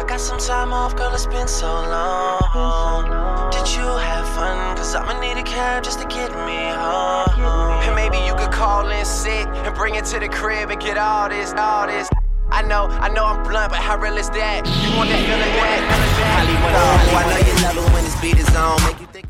got some time off, girl, it's been so long. Did you have fun? Cause I'ma need a cab just to get me home. And maybe you could call in sick and bring it to the crib and get all this. I know I'm blunt, but how real is that? You want that feeling that? Hollywood, I know you love it when this beat is on. Make you think